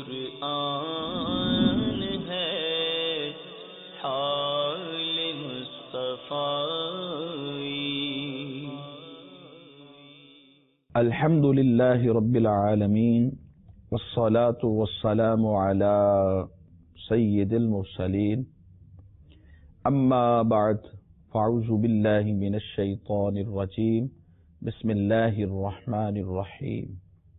قرآن ہے حال مصطفی. الحمد للہ رب العالمین والصلاة والسلام علی سید المرسلین اما بعد فاعوذ باللہ من الشیطان الرجیم بسم اللہ الرحمن الرحیم.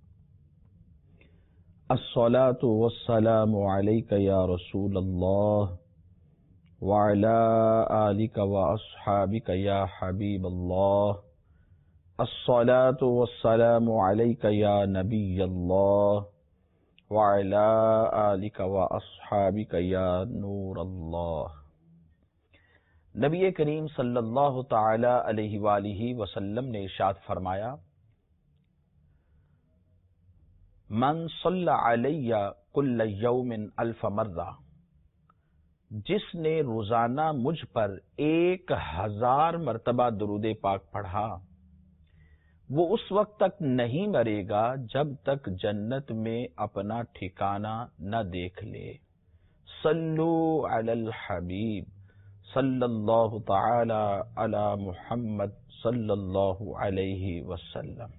الصلاة والسلام علیک یا رسول اللہ وعلی آلک واصحابک یا حبیب اللہ. الصلاة والسلام علیک یا نبی اللہ وعلی آلک واصحابک یا نور اللہ. نبی کریم صلی اللہ تعالی علیہ وآلہ وسلم نے ارشاد فرمایا: من صلی علی کل یوم 1000 مرہ، جس نے روزانہ مجھ پر 1000 مرتبہ درود پاک پڑھا، وہ اس وقت تک نہیں مرے گا جب تک جنت میں اپنا ٹھکانہ نہ دیکھ لے. صلو علی الحبیب صلی اللہ تعالی علی محمد صلی اللہ علیہ وسلم.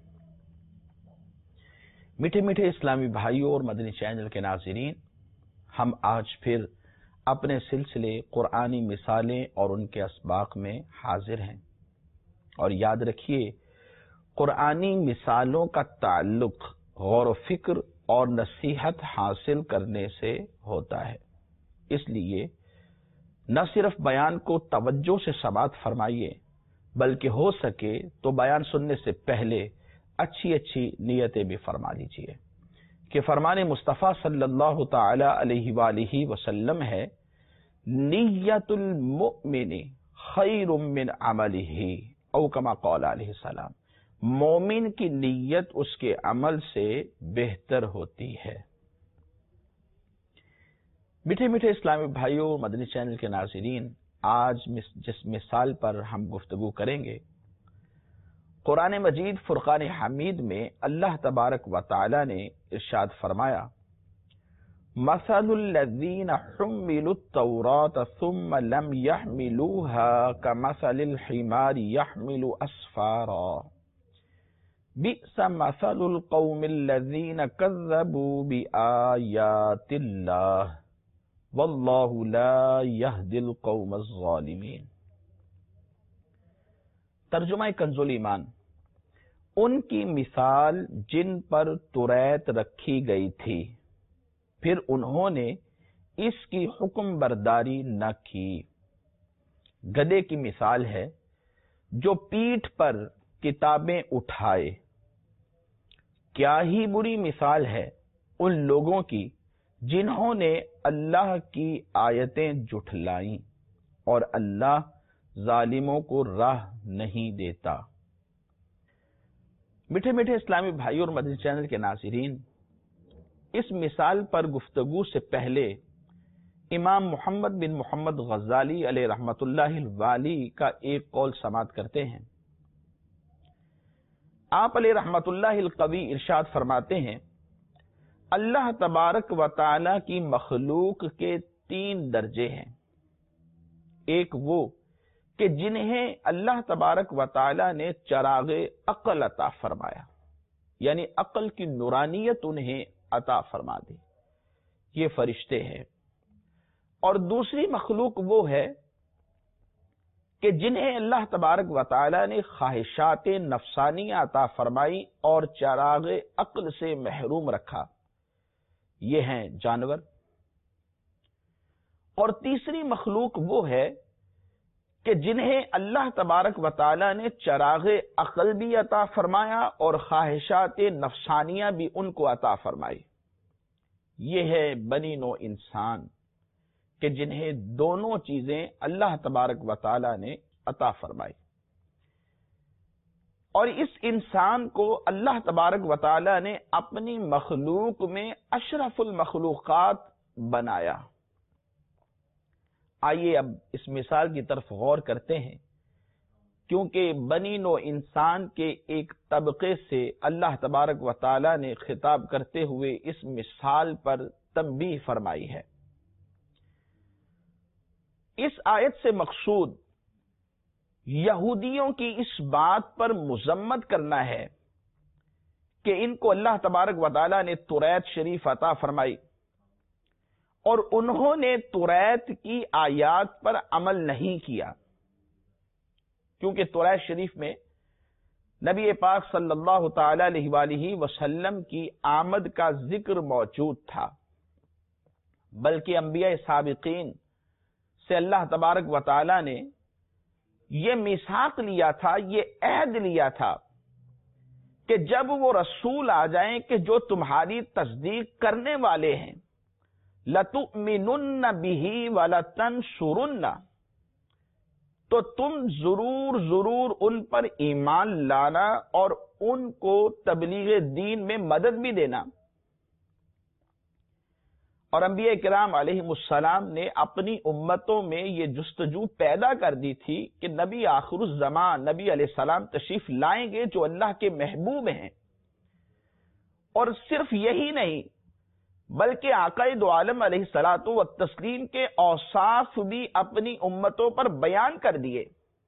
میٹھے میٹھے اسلامی بھائیوں اور مدنی چینل کے ناظرین، ہم آج پھر اپنے سلسلے قرآنی مثالیں اور ان کے اسباق میں حاضر ہیں. اور یاد رکھیے، قرآنی مثالوں کا تعلق غور و فکر اور نصیحت حاصل کرنے سے ہوتا ہے. اس لیے نہ صرف بیان کو توجہ سے سماعت فرمائیے، بلکہ ہو سکے تو بیان سننے سے پہلے اچھی اچھی نیتیں بھی فرما لیجیے کہ فرمان مصطفیٰ صلی اللہ تعالی علیہ وآلہ وسلم ہے: نیت المؤمن خیر من عملہ، او کما قال علیہ السلام. مومن کی نیت اس کے عمل سے بہتر ہوتی ہے. میٹھے میٹھے اسلامی بھائیوں، مدنی چینل کے ناظرین، آج جس مثال پر ہم گفتگو کریں گے، قرآن مجید فرقان حمید میں اللہ تبارک و تعالی نے ارشاد فرمایا: مثل الذین حملوا التوراة ثم لم يحملوها كمثل الحمار يحمل اسفارا بئس مثل القوم الذین كذبوا بآیات اللہ واللہ لا یہدی القوم الظالمین. ترجمہ کنز ایمان: ان کی مثال جن پر توریت رکھی گئی تھی، پھر انہوں نے اس کی حکم برداری نہ کی. گدھے کی مثال ہے جو پیٹھ پر کتابیں اٹھائے. کیا ہی بری مثال ہے ان لوگوں کی جنہوں نے اللہ کی آیتیں جھٹلائیں، اور اللہ ظالموں کو راہ نہیں دیتا. میٹھے میٹھے اسلامی بھائیوں اور مدنی چینل کے ناظرین، اس مثال پر گفتگو سے پہلے امام محمد بن محمد غزالی علیہ رحمت اللہ الوالی کا ایک قول سماعت کرتے ہیں. آپ علیہ رحمت اللہ القوی ارشاد فرماتے ہیں: اللہ تبارک و تعالی کی مخلوق کے 3 درجے ہیں. ایک وہ کہ جنہیں اللہ تبارک و تعالی نے چراغ عقل عطا فرمایا، یعنی عقل کی نورانیت انہیں عطا فرما دی، یہ فرشتے ہیں. اور دوسری مخلوق وہ ہے کہ جنہیں اللہ تبارک و تعالی نے خواہشات نفسانی عطا فرمائی اور چراغ عقل سے محروم رکھا، یہ ہیں جانور. اور تیسری مخلوق وہ ہے کہ جنہیں اللہ تبارک و تعالی نے چراغ عقل بھی عطا فرمایا اور خواہشات نفسانیہ بھی ان کو عطا فرمائی. یہ ہے بنی نوع انسان کہ جنہیں دونوں چیزیں اللہ تبارک و تعالی نے عطا فرمائی. اور اس انسان کو اللہ تبارک و تعالی نے اپنی مخلوق میں اشرف المخلوقات بنایا. آئیے اب اس مثال کی طرف غور کرتے ہیں کیونکہ بنی نو انسان کے ایک طبقے سے اللہ تبارک و تعالی نے خطاب کرتے ہوئے اس مثال پر تنبیہ فرمائی ہے۔ اس آیت سے مقصود یہودیوں کی اس بات پر مذمت کرنا ہے کہ ان کو اللہ تبارک و تعالی نے توریت شریف عطا فرمائی اور انہوں نے توریت کی آیات پر عمل نہیں کیا، کیونکہ توریت شریف میں نبی پاک صلی اللہ تعالی علیہ وآلہ وسلم کی آمد کا ذکر موجود تھا، بلکہ انبیاء سابقین سے اللہ تبارک و تعالی نے یہ میثاق لیا تھا، یہ عہد لیا تھا کہ جب وہ رسول آ جائیں کہ جو تمہاری تصدیق کرنے والے ہیں، لَتُؤْمِنُنَّ بِهِ وَلَتَنْصُرُنَّ، تو تم ضرور ان پر ایمان لانا اور ان کو تبلیغ دین میں مدد بھی دینا۔ اور انبیاء کرام علیہ السلام نے اپنی امتوں میں یہ جستجو پیدا کر دی تھی کہ نبی آخر الزمان نبی علیہ السلام تشریف لائیں گے جو اللہ کے محبوب ہیں، اور صرف یہی نہیں بلکہ آقا دو عالم علیہ الصلوۃ والتسلیم کے اوصاف بھی اپنی امتوں پر بیان کر دیے۔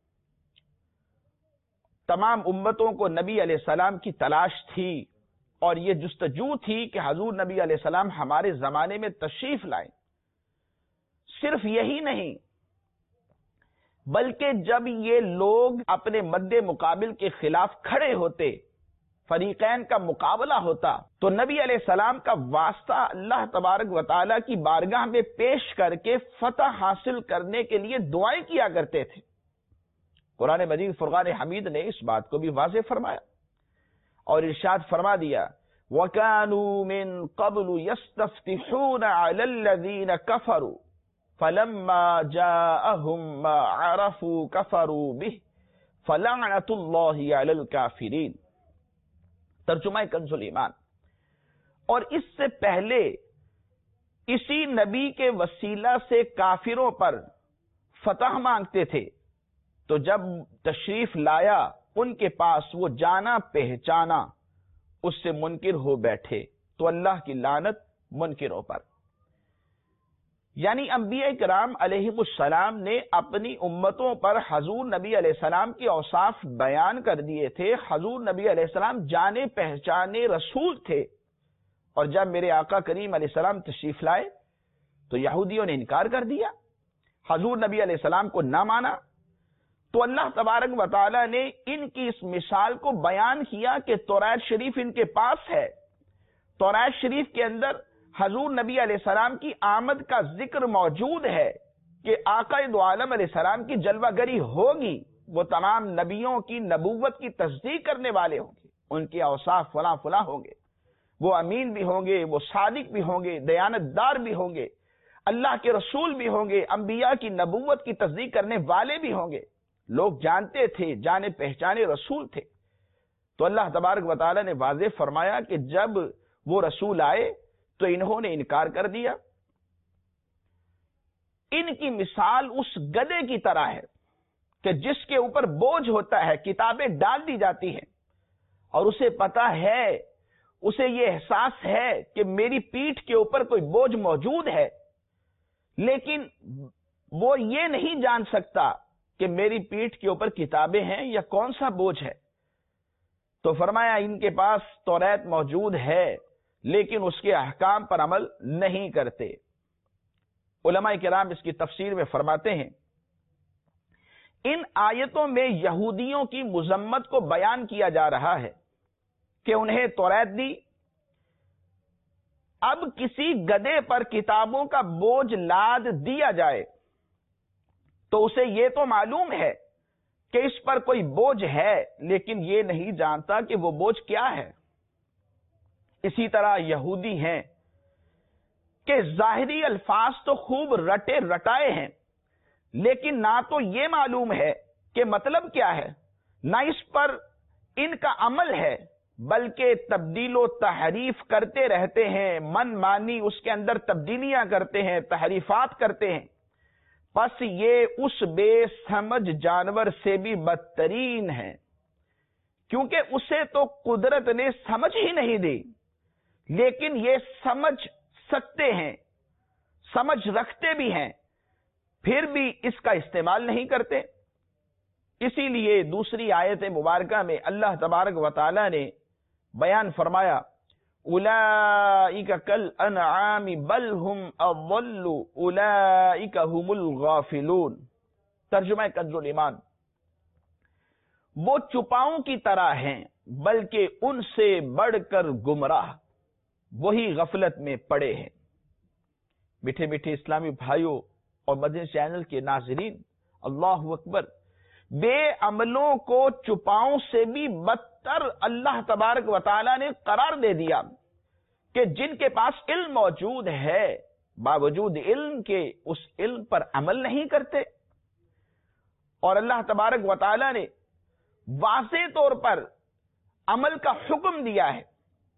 تمام امتوں کو نبی علیہ السلام کی تلاش تھی اور یہ جستجو تھی کہ حضور نبی علیہ السلام ہمارے زمانے میں تشریف لائیں۔ صرف یہی نہیں بلکہ جب یہ لوگ اپنے مد مقابل کے خلاف کھڑے ہوتے، فریقین کا مقابلہ ہوتا، تو نبی علیہ السلام کا واسطہ اللہ تبارک و تعالیٰ کی بارگاہ میں پیش کر کے فتح حاصل کرنے کے لیے دعائیں کیا کرتے تھے۔ قرآن مجید فرقان حمید نے اس بات کو بھی واضح فرمایا اور ارشاد فرما دیا، وَكَانُوا مِن قَبْلُ يَسْتَفْتِحُونَ عَلَى الَّذِينَ كَفَرُوا فَلَمَّا جَاءَهُم مَّا عَرَفُوا كَفَرُوا بِهِ فَلَعْنَةُ اللَّهِ عَلَى الْكَافِرِينَ۔ ترجمہ کنز الایمان۔ اور اس سے پہلے اسی نبی کے وسیلہ سے کافروں پر فتح مانگتے تھے، تو جب تشریف لایا ان کے پاس وہ جانا پہچانا اس سے منکر ہو بیٹھے، تو اللہ کی لعنت منکروں پر۔ یعنی انبیاء کرام علیہ السلام نے اپنی امتوں پر حضور نبی علیہ السلام کے اوصاف بیان کر دیے تھے۔ حضور نبی علیہ السلام جانے پہچانے رسول تھے، اور جب میرے آقا کریم علیہ السلام تشریف لائے تو یہودیوں نے انکار کر دیا، حضور نبی علیہ السلام کو نہ مانا۔ تو اللہ تبارک و تعالی نے ان کی اس مثال کو بیان کیا کہ توریت شریف ان کے پاس ہے، توریت شریف کے اندر حضور نبی علیہ السلام کی آمد کا ذکر موجود ہے کہ آقا دو عالم علیہ السلام کی جلوہ گری ہوگی، وہ تمام نبیوں کی نبوت کی تصدیق کرنے والے ہوں گے، ان کے اوصاف فلاں فلاں ہوں گے، وہ امین بھی ہوں گے، وہ صادق بھی ہوں گے، دیانت دار بھی ہوں گے، اللہ کے رسول بھی ہوں گے، انبیاء کی نبوت کی تصدیق کرنے والے بھی ہوں گے۔ لوگ جانتے تھے، جانے پہچانے رسول تھے۔ تو اللہ تبارک و تعالی نے واضح فرمایا کہ جب وہ رسول آئے تو انہوں نے انکار کر دیا۔ ان کی مثال اس گدھے کی طرح ہے کہ جس کے اوپر بوجھ ہوتا ہے، کتابیں ڈال دی جاتی ہیں اور اسے پتا ہے، اسے یہ احساس ہے کہ میری پیٹھ کے اوپر کوئی بوجھ موجود ہے، لیکن وہ یہ نہیں جان سکتا کہ میری پیٹھ کے اوپر کتابیں ہیں یا کون سا بوجھ ہے۔ تو فرمایا ان کے پاس توریت موجود ہے لیکن اس کے احکام پر عمل نہیں کرتے۔ علماء کرام اس کی تفسیر میں فرماتے ہیں، ان آیتوں میں یہودیوں کی مذمت کو بیان کیا جا رہا ہے کہ انہیں توریت دی، اب کسی گدھے پر کتابوں کا بوجھ لاد دیا جائے تو اسے یہ تو معلوم ہے کہ اس پر کوئی بوجھ ہے، لیکن یہ نہیں جانتا کہ وہ بوجھ کیا ہے۔ اسی طرح یہودی ہیں کہ ظاہری الفاظ تو خوب رٹے رٹائے ہیں، لیکن نہ تو یہ معلوم ہے کہ مطلب کیا ہے، نہ اس پر ان کا عمل ہے، بلکہ تبدیل و تحریف کرتے رہتے ہیں، من مانی اس کے اندر تبدیلیاں کرتے ہیں، تحریفات کرتے ہیں۔ پس یہ اس بے سمجھ جانور سے بھی بدترین ہے، کیونکہ اسے تو قدرت نے سمجھ ہی نہیں دی، لیکن یہ سمجھ سکتے ہیں، سمجھ رکھتے بھی ہیں، پھر بھی اس کا استعمال نہیں کرتے۔ اسی لیے دوسری آیت مبارکہ میں اللہ تبارک و تعالی نے بیان فرمایا اولئک کالانعام بل هم اضل اولئک هم الغافلون۔ ترجمہ کنز الایمان، وہ چپاؤں کی طرح ہیں بلکہ ان سے بڑھ کر گمراہ، وہی غفلت میں پڑے ہیں۔ میٹھے میٹھے اسلامی بھائیوں اور مدنی چینل کے ناظرین، اللہ اکبر، بے عملوں کو چپاؤں سے بھی بدتر اللہ تبارک و تعالی نے قرار دے دیا کہ جن کے پاس علم موجود ہے، باوجود علم کے اس علم پر عمل نہیں کرتے۔ اور اللہ تبارک و تعالی نے واضح طور پر عمل کا حکم دیا ہے،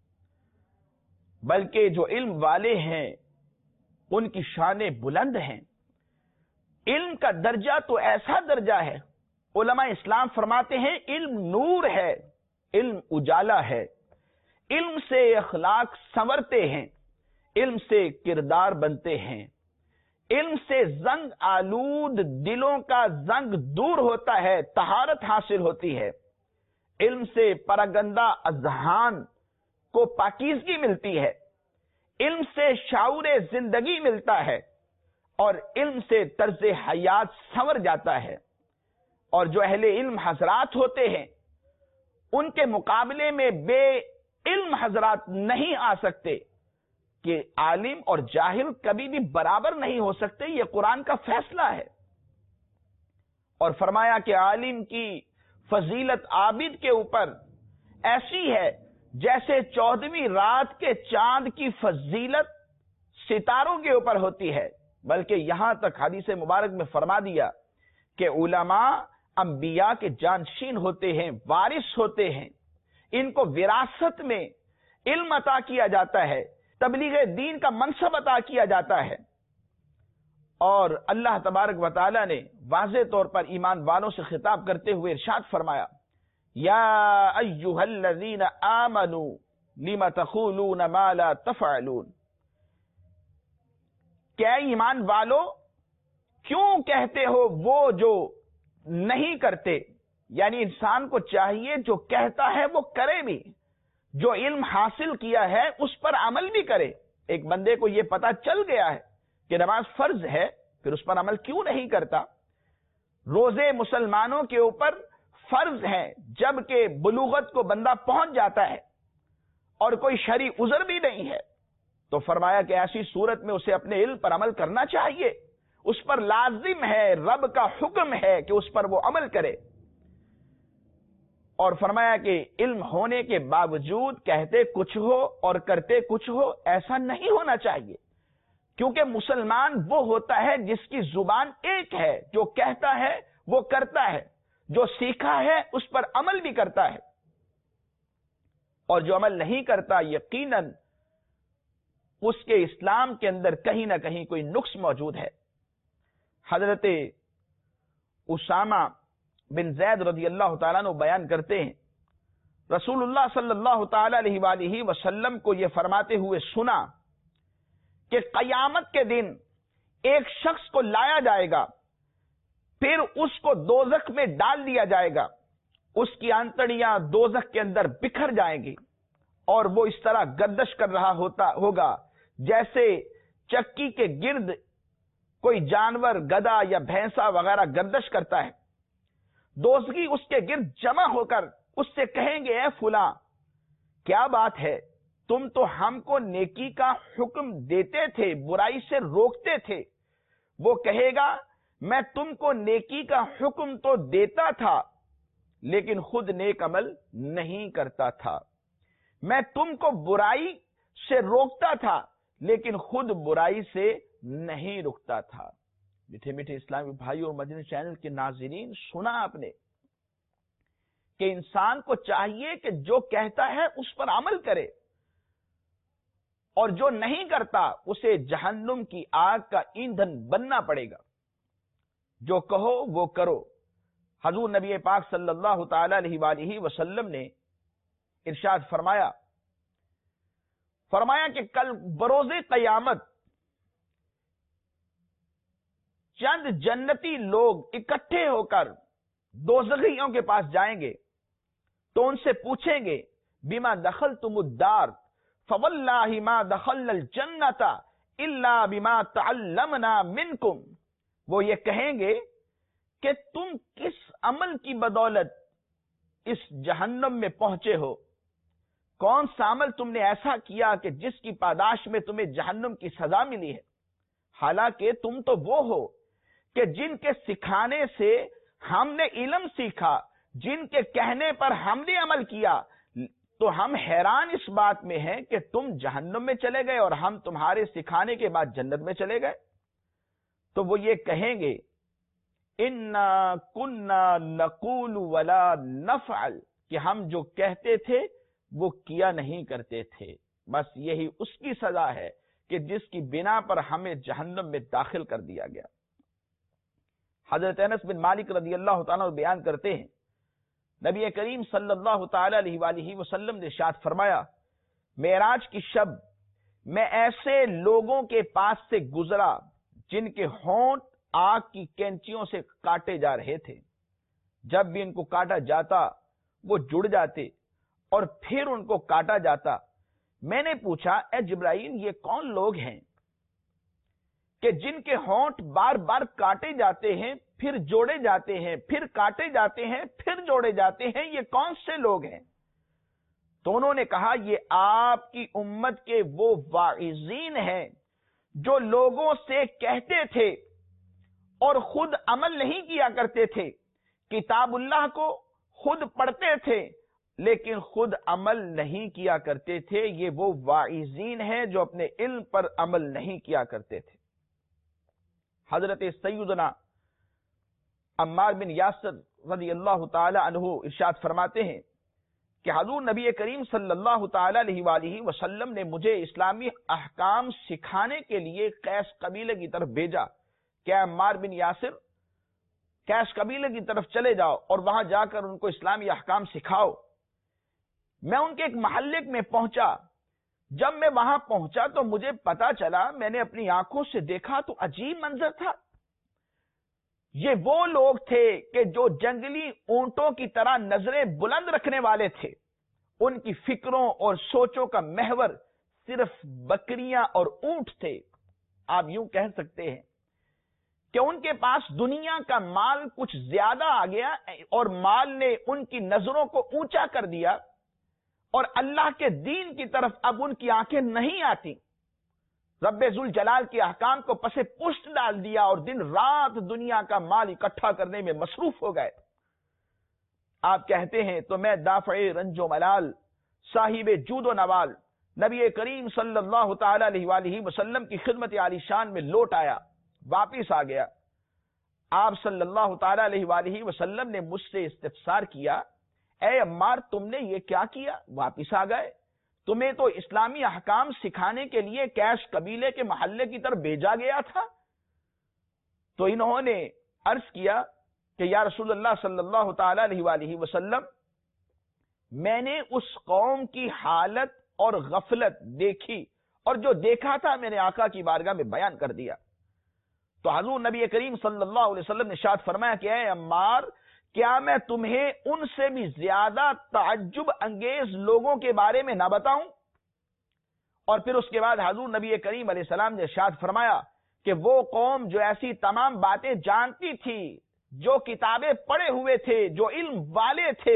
بلکہ جو علم والے ہیں ان کی شانیں بلند ہیں۔ علم کا درجہ تو ایسا درجہ ہے، علماء اسلام فرماتے ہیں علم نور ہے، علم اجالا ہے، علم سے اخلاق سنورتے ہیں، علم سے کردار بنتے ہیں، علم سے زنگ آلود دلوں کا زنگ دور ہوتا ہے، طہارت حاصل ہوتی ہے، علم سے پراگندہ اذہان کو پاکیزگی ملتی ہے، علم سے شعور زندگی ملتا ہے، اور علم سے طرز حیات سنور جاتا ہے۔ اور جو اہل علم حضرات ہوتے ہیں ان کے مقابلے میں بے علم حضرات نہیں آ سکتے، کہ عالم اور جاہل کبھی بھی برابر نہیں ہو سکتے، یہ قرآن کا فیصلہ ہے۔ اور فرمایا کہ عالم کی فضیلت عابد کے اوپر ایسی ہے جیسے 14ویں رات کے چاند کی فضیلت ستاروں کے اوپر ہوتی ہے، بلکہ یہاں تک حدیث مبارک میں فرما دیا کہ علماء انبیاء کے جانشین ہوتے ہیں، وارث ہوتے ہیں، ان کو وراثت میں علم عطا کیا جاتا ہے، تبلیغ دین کا منصب عطا کیا جاتا ہے۔ اور اللہ تبارک و تعالی نے واضح طور پر ایمان والوں سے خطاب کرتے ہوئے ارشاد فرمایا یا ایھا الذین آمنوا لم تقولون ما لا تفعلون، کہ ایمان والو کیوں کہتے ہو وہ جو نہیں کرتے؟ یعنی انسان کو چاہیے جو کہتا ہے وہ کرے بھی، جو علم حاصل کیا ہے اس پر عمل بھی کرے۔ ایک بندے کو یہ پتا چل گیا ہے کہ نماز فرض ہے، پھر اس پر عمل کیوں نہیں کرتا؟ روزے مسلمانوں کے اوپر فرض ہیں، جبکہ بلوغت کو بندہ پہنچ جاتا ہے اور کوئی شرعی عذر بھی نہیں ہے، تو فرمایا کہ ایسی صورت میں اسے اپنے علم پر عمل کرنا چاہیے، اس پر لازم ہے، رب کا حکم ہے کہ اس پر وہ عمل کرے۔ اور فرمایا کہ علم ہونے کے باوجود کہتے کچھ ہو اور کرتے کچھ ہو، ایسا نہیں ہونا چاہیے، کیونکہ مسلمان وہ ہوتا ہے جس کی زبان ایک ہے، جو کہتا ہے وہ کرتا ہے، جو سیکھا ہے اس پر عمل بھی کرتا ہے، اور جو عمل نہیں کرتا یقیناً اس کے اسلام کے اندر کہیں نہ کہیں کوئی نقص موجود ہے۔ حضرت اسامہ بن زید رضی اللہ تعالیٰ عنہ بیان کرتے ہیں رسول اللہ صلی اللہ تعالی علیہ وآلہ وسلم کو یہ فرماتے ہوئے سنا کہ قیامت کے دن ایک شخص کو لایا جائے گا، پھر اس کو دوزخ میں ڈال دیا جائے گا، اس کی آنتڑیاں دوزخ کے اندر بکھر جائیں گی، اور وہ اس طرح گردش کر رہا ہوگا جیسے چکی کے گرد کوئی جانور، گدھا یا بھینسا وغیرہ گردش کرتا ہے۔ دوزخی اس کے گرد جمع ہو کر اس سے کہیں گے اے فلاں، کیا بات ہے، تم تو ہم کو نیکی کا حکم دیتے تھے، برائی سے روکتے تھے۔ وہ کہے گا میں تم کو نیکی کا حکم تو دیتا تھا لیکن خود نیک عمل نہیں کرتا تھا، میں تم کو برائی سے روکتا تھا لیکن خود برائی سے نہیں رکتا تھا۔ میٹھے میٹھے اسلامی بھائیوں اور مدنی چینل کے ناظرین، سنا آپ نے کہ انسان کو چاہیے کہ جو کہتا ہے اس پر عمل کرے، اور جو نہیں کرتا اسے جہنم کی آگ کا ایندھن بننا پڑے گا۔ جو کہو وہ کرو. حضور نبی پاک صلی اللہ تعالی علیہ وآلہ وسلم نے ارشاد فرمایا کہ کل بروز قیامت چند جنتی لوگ اکٹھے ہو کر دوزخیوں کے پاس جائیں گے تو ان سے پوچھیں گے بما دخلتم الدار فواللہ ما دخلنا الجنت الا بما تعلمنا منکم. وہ یہ کہیں گے کہ تم کس عمل کی بدولت اس جہنم میں پہنچے ہو, کون سا عمل تم نے ایسا کیا کہ جس کی پاداش میں تمہیں جہنم کی سزا ملی ہے. حالانکہ تم تو وہ ہو کہ جن کے سکھانے سے ہم نے علم سیکھا, جن کے کہنے پر ہم نے عمل کیا, تو ہم حیران اس بات میں ہیں کہ تم جہنم میں چلے گئے اور ہم تمہارے سکھانے کے بعد جنت میں چلے گئے. تو وہ یہ کہیں گے انا کنا نقول ولا نفعل, کہ ہم جو کہتے تھے وہ کیا نہیں کرتے تھے, بس یہی اس کی سزا ہے کہ جس کی بنا پر ہمیں جہنم میں داخل کر دیا گیا. حضرت انس بن مالک رضی اللہ تعالیٰ بیان کرتے ہیں نبی کریم صلی اللہ تعالی علیہ وآلہ وسلم نے ارشاد فرمایا معراج کی شب میں ایسے لوگوں کے پاس سے گزرا جن کے ہونٹ آگ کی کینچیوں سے کاٹے جا رہے تھے. جب بھی ان کو کاٹا جاتا وہ جڑ جاتے اور پھر ان کو کاٹا جاتا. میں نے پوچھا اے جبرائیل یہ کون لوگ ہیں کہ جن کے ہونٹ بار بار کاٹے جاتے ہیں پھر جوڑے جاتے ہیں, پھر کاٹے جاتے ہیں پھر جوڑے جاتے ہیں, یہ کون سے لوگ ہیں؟ تو انہوں نے کہا یہ آپ کی امت کے وہ واعظین ہیں جو لوگوں سے کہتے تھے اور خود عمل نہیں کیا کرتے تھے, کتاب اللہ کو خود پڑھتے تھے لیکن خود عمل نہیں کیا کرتے تھے. یہ وہ واعظین ہیں جو اپنے علم پر عمل نہیں کیا کرتے تھے. حضرت سیدنا عمار بن یاسر رضی اللہ تعالی عنہ ارشاد فرماتے ہیں کہ حضور نبی کریم صلی اللہ تعالی علیہ وآلہ وسلم نے مجھے اسلامی احکام سکھانے کے لیے قیس قبیلے کی طرف بھیجا کہ عمار بن یاسر قیس قبیلے کی طرف چلے جاؤ اور وہاں جا کر ان کو اسلامی احکام سکھاؤ. میں ان کے ایک محلے میں پہنچا. جب میں وہاں پہنچا تو مجھے پتا چلا, میں نے اپنی آنکھوں سے دیکھا تو عجیب منظر تھا. یہ وہ لوگ تھے کہ جو جنگلی اونٹوں کی طرح نظریں بلند رکھنے والے تھے. ان کی فکروں اور سوچوں کا محور صرف بکریاں اور اونٹ تھے. آپ یوں کہہ سکتے ہیں کہ ان کے پاس دنیا کا مال کچھ زیادہ آ گیا اور مال نے ان کی نظروں کو اونچا کر دیا اور اللہ کے دین کی طرف اب ان کی آنکھیں نہیں آتی. رب ذوالجلال کے احکام کو پس پشت ڈال دیا اور دن رات دنیا کا مال اکٹھا کرنے میں مصروف ہو گئے. آپ کہتے ہیں تو میں دافع رنج و ملال, صاحب جود و نوال نبی کریم صلی اللہ تعالی علیہ وآلہ وسلم کی خدمت عالی شان میں لوٹ آیا, واپس آ گیا. آپ صلی اللہ تعالی علیہ وآلہ وسلم نے مجھ سے استفسار کیا اے عمار تم نے یہ کیا کیا, واپس آ گئے, تمہیں تو اسلامی احکام سکھانے کے لیے قیس قبیلے کے محلے کی طرف بھیجا گیا تھا. تو انہوں نے عرض کیا کہ یا رسول اللہ صلی اللہ تعالی علیہ وآلہ وسلم میں نے اس قوم کی حالت اور غفلت دیکھی اور جو دیکھا تھا میں نے آقا کی بارگاہ میں بیان کر دیا. تو حضور نبی کریم صلی اللہ علیہ وسلم نے ارشاد فرمایا کہ اے عمار کیا میں تمہیں ان سے بھی زیادہ تعجب انگیز لوگوں کے بارے میں نہ بتاؤں؟ اور پھر اس کے بعد حضور نبی کریم علیہ السلام نے ارشاد فرمایا کہ وہ قوم جو ایسی تمام باتیں جانتی تھی, جو کتابیں پڑھے ہوئے تھے, جو علم والے تھے,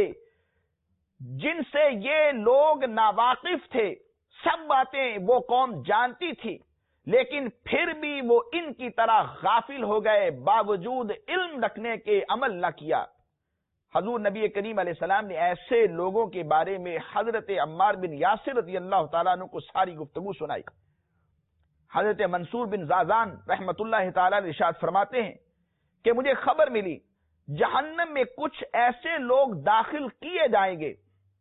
جن سے یہ لوگ ناواقف تھے, سب باتیں وہ قوم جانتی تھی, لیکن پھر بھی وہ ان کی طرح غافل ہو گئے, باوجود علم رکھنے کے عمل نہ کیا. حضور نبی کریم علیہ السلام نے ایسے لوگوں کے بارے میں حضرت عمار بن یاسر رضی اللہ تعالیٰ عنہ کو ساری گفتگو سنائی. حضرت منصور بن زازان رحمت اللہ تعالیٰ ارشاد فرماتے ہیں کہ مجھے خبر ملی جہنم میں کچھ ایسے لوگ داخل کیے جائیں گے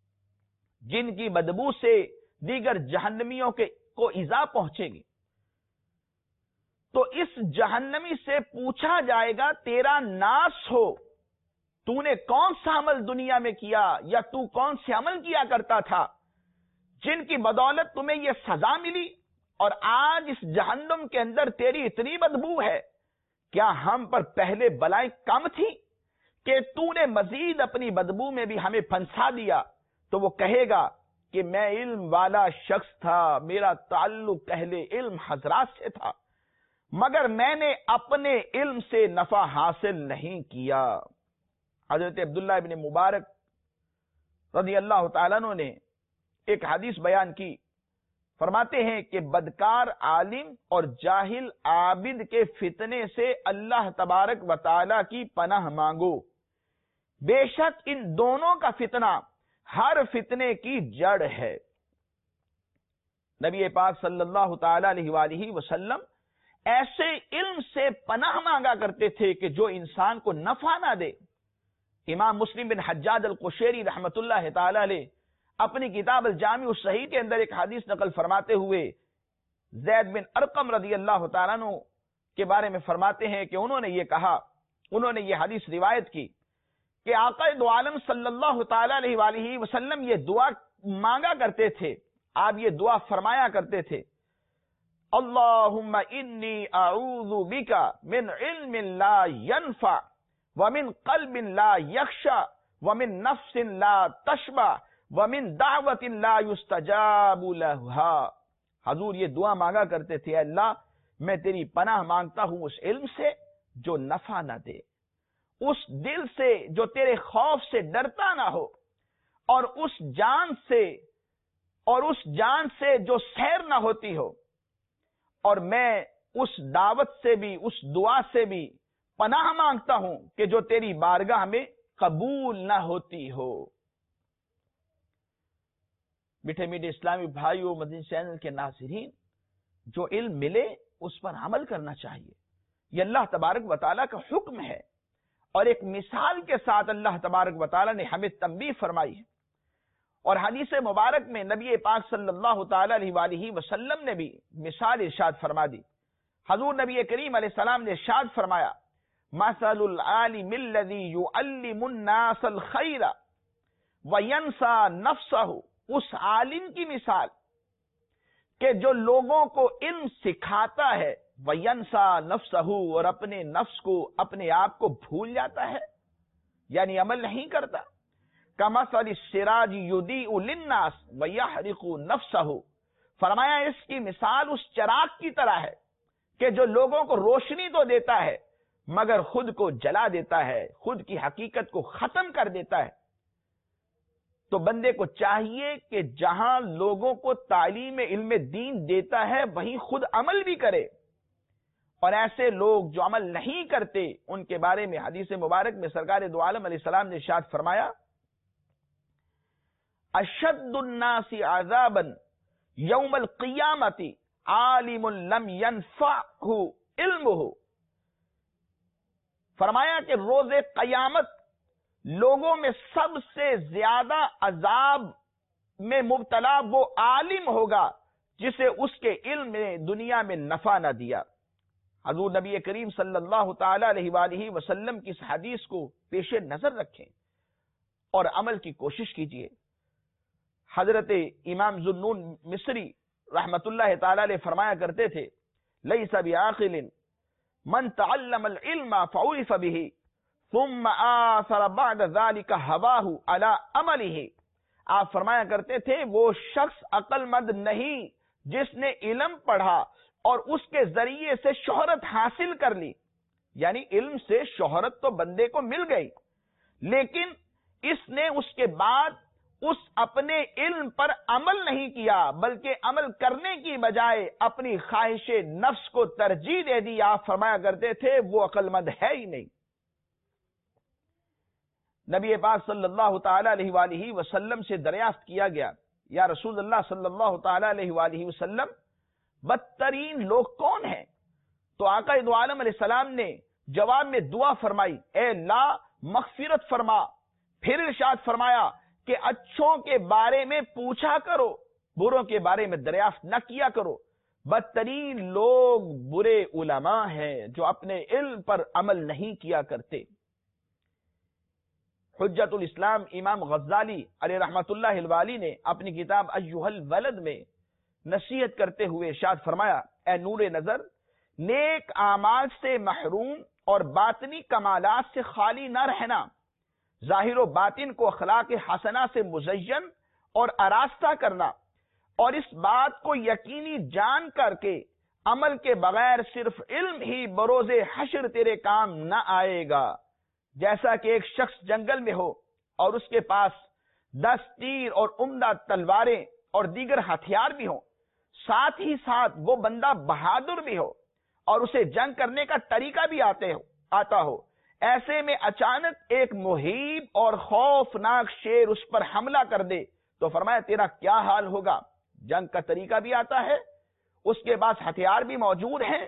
جن کی بدبو سے دیگر جہنمیوں کو ایذا پہنچے گی. تو اس جہنمی سے پوچھا جائے گا تیرا ناس ہو، تو نے کون سا عمل دنیا میں کیا یا تو کون سے عمل کیا کرتا تھا جن کی بدولت تمہیں یہ سزا ملی، اور آج اس جہنم کے اندر تیری اتنی بدبو ہے، کیا ہم پر پہلے بلائیں کم تھی کہ تو نے مزید اپنی بدبو میں بھی ہمیں پھنسا دیا؟ تو وہ کہے گا کہ میں علم والا شخص تھا، میرا تعلق اہل علم حضرات سے تھا، مگر میں نے اپنے علم سے نفع حاصل نہیں کیا۔ حضرت عبداللہ ابن مبارک رضی اللہ تعالیٰ عنہ نے ایک حدیث بیان کی، فرماتے ہیں کہ بدکار عالم اور جاہل عابد کے فتنے سے اللہ تبارک و تعالی کی پناہ مانگو، بے شک ان دونوں کا فتنہ ہر فتنے کی جڑ ہے۔ نبی پاک صلی اللہ تعالی علیہ وآلہ وسلم ایسے علم سے پناہ مانگا کرتے تھے کہ جو انسان کو نفع نہ دے۔ امام مسلم بن حجاج القشیری رحمت اللہ تعالی علیہ اپنی کتاب الجامع الصحیح کے اندر ایک حدیث نقل فرماتے ہوئے زید بن ارقم رضی اللہ تعالیٰ عنہ کے بارے میں فرماتے ہیں کہ انہوں نے یہ کہا، انہوں نے یہ حدیث روایت کی کہ آقا دو عالم صلی اللہ تعالی علیہ وآلہ وسلم یہ دعا مانگا کرتے تھے، آپ یہ دعا فرمایا کرتے تھے، اللہم انی اعوذ بک من علم لا ينفع ومن قلب لا یخشع ومن نفس لا تشبع ومن دعوت لا يستجاب لها۔ حضور یہ دعا مانگا کرتے تھے، اللہ میں تیری پناہ مانگتا ہوں اس علم سے جو نفع نہ دے، اس دل سے جو تیرے خوف سے ڈرتا نہ ہو، اور اس جان سے جو سیر نہ ہوتی ہو، اور میں اس دعوت سے بھی، اس دعا سے بھی پناہ مانگتا ہوں کہ جو تیری بارگاہ میں قبول نہ ہوتی ہو۔ میٹھے میٹھے اسلامی بھائیوں، مدنی چینل کے ناظرین، جو علم ملے اس پر عمل کرنا چاہیے، یہ اللہ تبارک و تعالیٰ کا حکم ہے، اور ایک مثال کے ساتھ اللہ تبارک و تعالیٰ نے ہمیں تنبیہ فرمائی ہے۔ اور حدیث مبارک میں نبی پاک صلی اللہ تعالی علیہ وآلہ وسلم نے بھی مثال ارشاد فرما دی۔ حضور نبی کریم علیہ السلام نے ارشاد فرمایا، مثل العالم الذی یعلم الناس الخیر وینسى نفسہ، اس عالم کی مثال کہ جو لوگوں کو علم سکھاتا ہے، وینسى نفسہ، اور اپنے نفس کو، اپنے آپ کو بھول جاتا ہے، یعنی عمل نہیں کرتا۔ کمثل السراج یضیء للناس ویحرق نفسہ، فرمایا اس کی مثال اس چراغ کی طرح ہے کہ جو لوگوں کو روشنی تو دیتا ہے مگر خود کو جلا دیتا ہے، خود کی حقیقت کو ختم کر دیتا ہے۔ تو بندے کو چاہیے کہ جہاں لوگوں کو تعلیم علم دین دیتا ہے وہیں خود عمل بھی کرے، اور ایسے لوگ جو عمل نہیں کرتے ان کے بارے میں حدیث مبارک میں سرکار دو عالم علیہ السلام نے ارشاد فرمایا، اشد الناس عذابا یوم القیامت عالم لم ينفعه علمه، فرمایا کہ روز قیامت لوگوں میں سب سے زیادہ عذاب میں مبتلا وہ عالم ہوگا جسے اس کے علم نے دنیا میں نفع نہ دیا۔ حضور نبی کریم صلی اللہ تعالی علیہ وآلہ وسلم کی اس حدیث کو پیش نظر رکھیں اور عمل کی کوشش کیجیے۔ حضرت امام ذوالنون مصری رحمت اللہ تعالی علیہ فرمایا کرتے تھے، لیس بعاقل من تعلم العلم فعرف به ثم آثر بعد ذلك هواه على عمله۔ آپ فرمایا کرتے تھے وہ شخص عقل مند نہیں جس نے علم پڑھا اور اس کے ذریعے سے شہرت حاصل کر لی، یعنی علم سے شہرت تو بندے کو مل گئی، لیکن اس نے اس کے بعد اس اپنے علم پر عمل نہیں کیا، بلکہ عمل کرنے کی بجائے اپنی خواہش نفس کو ترجیح دے دی۔ آپ فرمایا کرتے تھے وہ عقل مند ہے ہی نہیں۔ نبی پاک صلی اللہ تعالی علیہ وآلہ وسلم سے دریافت کیا گیا، یا رسول اللہ صلی اللہ تعالی علیہ وآلہ وسلم بدترین لوگ کون ہیں؟ تو آقا دو عالم علیہ السلام نے جواب میں دعا فرمائی، اے اللہ مغفرت فرما۔ پھر ارشاد فرمایا کہ اچھوں کے بارے میں پوچھا کرو، بروں کے بارے میں دریافت نہ کیا کرو۔ بدترین لوگ برے علماء ہیں جو اپنے علم پر عمل نہیں کیا کرتے۔ حجت الاسلام امام غزالی علیہ رحمت اللہ الوالی نے اپنی کتاب ایھا الولد میں نصیحت کرتے ہوئے ارشاد فرمایا، اے نور نظر، نیک اعمال سے محروم اور باطنی کمالات سے خالی نہ رہنا، ظاہر و باطن کو اخلاق حسنہ سے مزین اور آراستہ کرنا، اور اس بات کو یقینی جان کر کے عمل کے بغیر صرف علم ہی بروز حشر تیرے کام نہ آئے گا۔ جیسا کہ ایک شخص جنگل میں ہو اور اس کے پاس 10 تیر اور عمدہ تلواریں اور دیگر ہتھیار بھی ہوں، ساتھ ہی ساتھ وہ بندہ بہادر بھی ہو اور اسے جنگ کرنے کا طریقہ بھی آتا ہو، ایسے میں اچانک ایک مہیب اور خوفناک شیر اس پر حملہ کر دے تو فرمایا تیرا کیا حال ہوگا؟ جنگ کا طریقہ بھی آتا ہے، اس کے پاس ہتھیار بھی موجود ہیں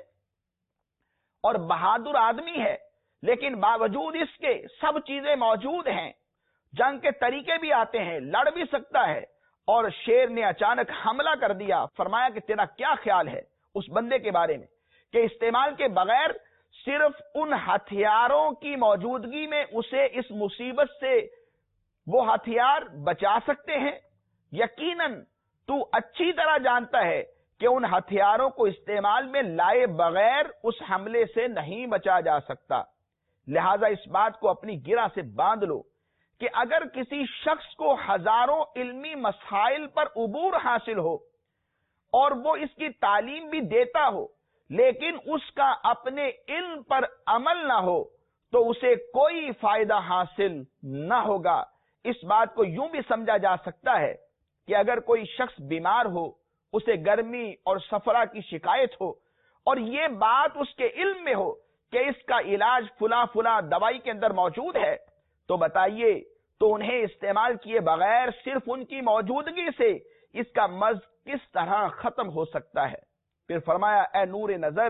اور بہادر آدمی ہے، لیکن باوجود اس کے سب چیزیں موجود ہیں، جنگ کے طریقے بھی آتے ہیں، لڑ بھی سکتا ہے، اور شیر نے اچانک حملہ کر دیا۔ فرمایا کہ تیرا کیا خیال ہے اس بندے کے بارے میں کہ استعمال کے بغیر صرف ان ہتھیاروں کی موجودگی میں اسے اس مصیبت سے وہ ہتھیار بچا سکتے ہیں؟ یقیناً تو اچھی طرح جانتا ہے کہ ان ہتھیاروں کو استعمال میں لائے بغیر اس حملے سے نہیں بچا جا سکتا۔ لہذا اس بات کو اپنی گرہ سے باندھ لو کہ اگر کسی شخص کو ہزاروں علمی مسائل پر عبور حاصل ہو اور وہ اس کی تعلیم بھی دیتا ہو، لیکن اس کا اپنے علم پر عمل نہ ہو تو اسے کوئی فائدہ حاصل نہ ہوگا۔ اس بات کو یوں بھی سمجھا جا سکتا ہے کہ اگر کوئی شخص بیمار ہو، اسے گرمی اور سفرہ کی شکایت ہو اور یہ بات اس کے علم میں ہو کہ اس کا علاج فلاں دوائی کے اندر موجود ہے، تو بتائیے تو انہیں استعمال کیے بغیر صرف ان کی موجودگی سے اس کا مرض کس طرح ختم ہو سکتا ہے؟ پھر فرمایا اے نور نظر،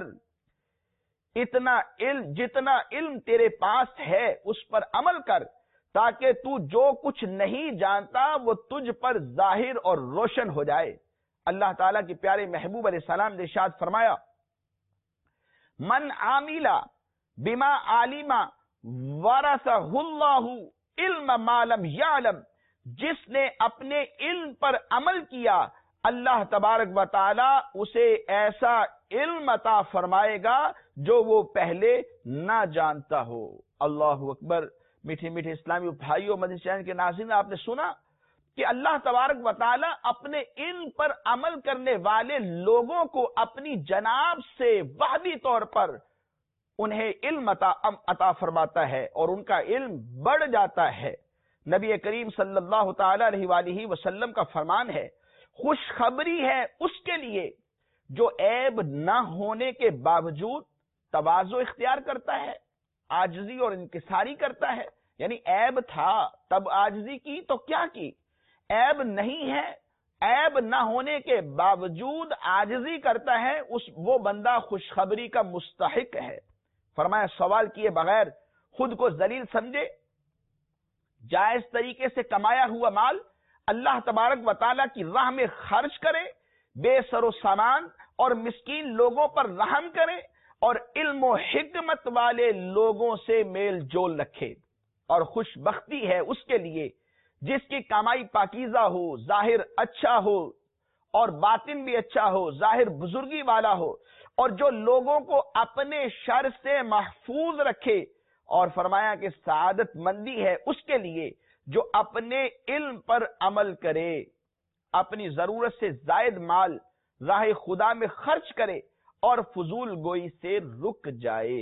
جتنا علم تیرے پاس ہے اس پر عمل کر، تاکہ تو جو کچھ نہیں جانتا وہ تجھ پر ظاہر اور روشن ہو جائے۔ اللہ تعالیٰ کے پیارے محبوب علیہ السلام نے ارشاد فرمایا، من عامل بما علم ورثہ اللہ علم ما لم یعلم، جس نے اپنے علم پر عمل کیا اللہ تبارک و تعالی اسے ایسا علم عطا فرمائے گا جو وہ پہلے نہ جانتا ہو۔ اللہ اکبر۔ میٹھے میٹھے اسلامی بھائیوں، مدنی چینل کے ناظرین، آپ نے سنا کہ اللہ تبارک و تعالی اپنے علم پر عمل کرنے والے لوگوں کو اپنی جناب سے وحدی طور پر انہیں علم عطا فرماتا ہے اور ان کا علم بڑھ جاتا ہے۔ نبی کریم صلی اللہ تعالی علیہ وآلہ وسلم کا فرمان ہے، خوشخبری ہے اس کے لیے جو عیب نہ ہونے کے باوجود تواضع اختیار کرتا ہے، عاجزی اور انکساری کرتا ہے۔ یعنی عیب تھا تب عاجزی کی تو کیا کی، عیب نہیں ہے، عیب نہ ہونے کے باوجود عاجزی کرتا ہے، وہ بندہ خوشخبری کا مستحق ہے۔ فرمایا سوال کیے بغیر خود کو ذلیل سمجھے، جائز طریقے سے کمایا ہوا مال اللہ تبارک و تعالیٰ کی راہ میں خرچ کرے، بے سر و سامان اور مسکین لوگوں پر رحم کرے، اور علم و حکمت والے لوگوں سے میل جول رکھے۔ اور خوش بختی ہے اس کے لیے جس کی کمائی پاکیزہ ہو، ظاہر اچھا ہو اور باطن بھی اچھا ہو، ظاہر بزرگی والا ہو، اور جو لوگوں کو اپنے شر سے محفوظ رکھے۔ اور فرمایا کہ سعادت مندی ہے اس کے لیے جو اپنے علم پر عمل کرے، اپنی ضرورت سے زائد مال راہ خدا میں خرچ کرے اور فضول گوئی سے رک جائے۔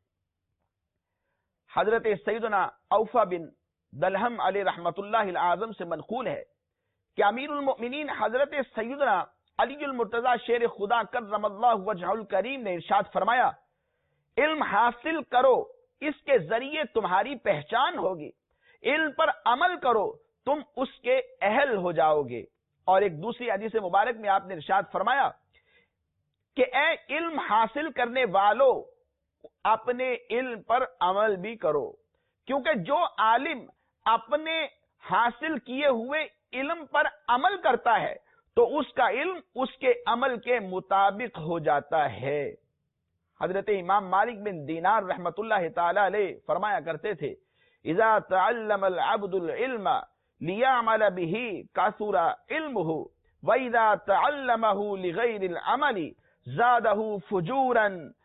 حضرت سیدنا اوفا بن دلہم علیہ رحمت اللہ العظم سے منقول ہے کہ امیر المؤمنین حضرت سیدنا علی المرتضی شیر خدا کرم اللہ وجہہ الکریم نے ارشاد فرمایا، علم حاصل کرو، اس کے ذریعے تمہاری پہچان ہوگی، علم پر عمل کرو، تم اس کے اہل ہو جاؤ گے۔ اور ایک دوسری حدیث مبارک میں آپ نے ارشاد فرمایا کہ اے علم حاصل کرنے والو، اپنے علم پر عمل بھی کرو، کیونکہ جو عالم اپنے حاصل کیے ہوئے علم پر عمل کرتا ہے تو اس کا علم اس کے عمل کے مطابق ہو جاتا ہے۔ حضرت امام مالک بن دینار رحمت اللہ تعالی علیہ فرمایا کرتے تھے، اذا تعلم العبد العلم لیعمل به کثر علمه واذا تعلمه لغیر العمل زاده فجورا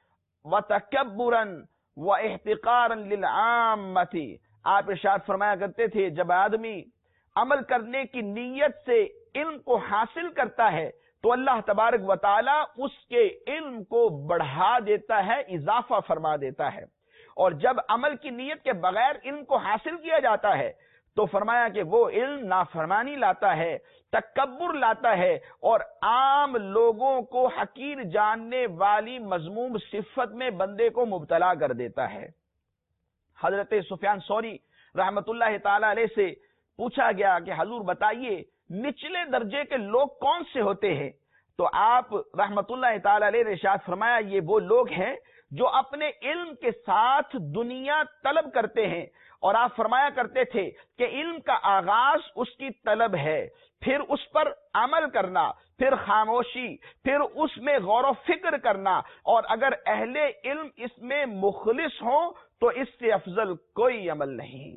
وتکبرا واحتقارا للعامۃ۔ آپ ارشاد فرمایا کرتے تھے، جب آدمی عمل کرنے کی نیت سے علم کو حاصل کرتا ہے تو اللہ تبارک و تعالی اس کے علم کو بڑھا دیتا ہے، اضافہ فرما دیتا ہے، اور جب عمل کی نیت کے بغیر علم کو حاصل کیا جاتا ہے تو فرمایا کہ وہ علم نافرمانی لاتا ہے، تکبر لاتا ہے، اور عام لوگوں کو حقیر جاننے والی مذموم صفت میں بندے کو مبتلا کر دیتا ہے۔ حضرت سفیان ثوری رحمت اللہ تعالی علیہ سے پوچھا گیا کہ حضور بتائیے نچلے درجے کے لوگ کون سے ہوتے ہیں؟ تو آپ رحمت اللہ تعالی علیہ نے ارشاد فرمایا، یہ وہ لوگ ہیں جو اپنے علم کے ساتھ دنیا طلب کرتے ہیں، اور آپ فرمایا کرتے تھے کہ علم کا آغاز اس کی طلب ہے، پھر اس پر عمل کرنا، پھر خاموشی، پھر اس میں غور و فکر کرنا، اور اگر اہل علم اس میں مخلص ہوں تو اس سے افضل کوئی عمل نہیں۔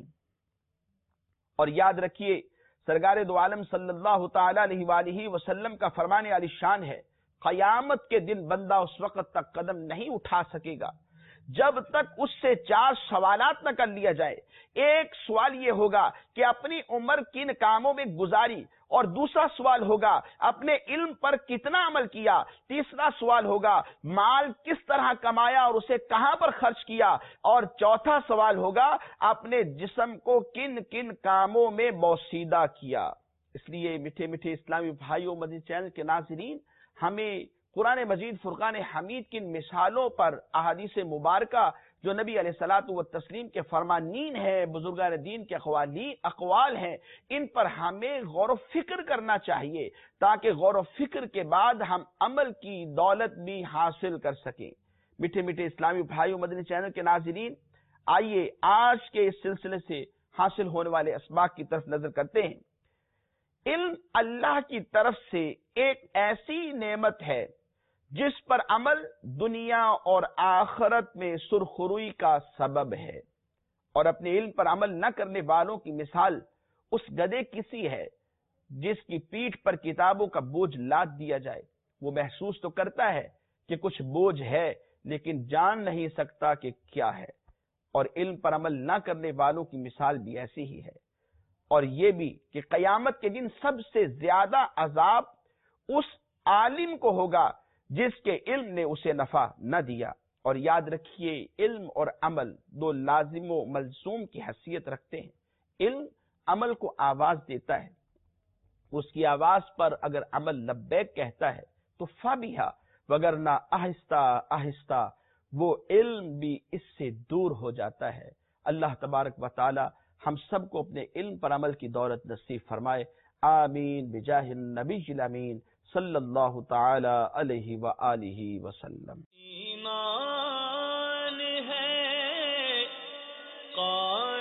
اور یاد رکھیے، سرکار دو عالم صلی اللہ تعالی علیہ وآلہ وسلم کا فرمان عالی شان ہے، قیامت کے دن بندہ اس وقت تک قدم نہیں اٹھا سکے گا جب تک اس سے 4 سوالات نہ کر لیا جائے۔ ایک سوال یہ ہوگا کہ اپنی عمر کن کاموں میں گزاری، اور دوسرا سوال ہوگا اپنے علم پر کتنا عمل کیا، تیسرا سوال ہوگا مال کس طرح کمایا اور اسے کہاں پر خرچ کیا، اور چوتھا سوال ہوگا اپنے جسم کو کن کن کاموں میں بوسیدہ کیا۔ اس لیے میٹھے میٹھے اسلامی بھائیوں، مدنی چینل کے ناظرین، ہمیں قرآن مجید فرقان حمید کی مثالوں پر احادیث مبارکہ جو نبی علیہ الصلوۃ والتسلیم کے فرمانین ہیں، بزرگان دین کے اقوال ہیں، ان پر ہمیں غور و فکر کرنا چاہیے، تاکہ غور و فکر کے بعد ہم عمل کی دولت بھی حاصل کر سکیں۔ میٹھے میٹھے اسلامی بھائیوں، مدنی چینل کے ناظرین، آئیے آج کے اس سلسلے سے حاصل ہونے والے اسباق کی طرف نظر کرتے ہیں۔ علم اللہ کی طرف سے ایک ایسی نعمت ہے جس پر عمل دنیا اور آخرت میں سرخروئی کا سبب ہے، اور اپنے علم پر عمل نہ کرنے والوں کی مثال اس گدھے کسی ہے جس کی پیٹھ پر کتابوں کا بوجھ لاد دیا جائے۔ وہ محسوس تو کرتا ہے کہ کچھ بوجھ ہے، لیکن جان نہیں سکتا کہ کیا ہے۔ اور علم پر عمل نہ کرنے والوں کی مثال بھی ایسی ہی ہے، اور یہ بھی کہ قیامت کے دن سب سے زیادہ عذاب اس عالم کو ہوگا جس کے علم نے اسے نفع نہ دیا۔ اور یاد رکھیے، علم اور عمل دو لازم و ملزوم کی حیثیت رکھتے ہیں۔ علم عمل کو آواز دیتا ہے، اس کی آواز پر اگر عمل لبیک کہتا ہے تو فابیہا، وگرنہ آہستہ آہستہ وہ علم بھی اس سے دور ہو جاتا ہے۔ اللہ تبارک و تعالی ہم سب کو اپنے علم پر عمل کی دولت نصیب فرمائے، آمین بجاہ النبی الامین صلی اللہ تعالی علیہ وآلہ وسلم۔ ایمان ہے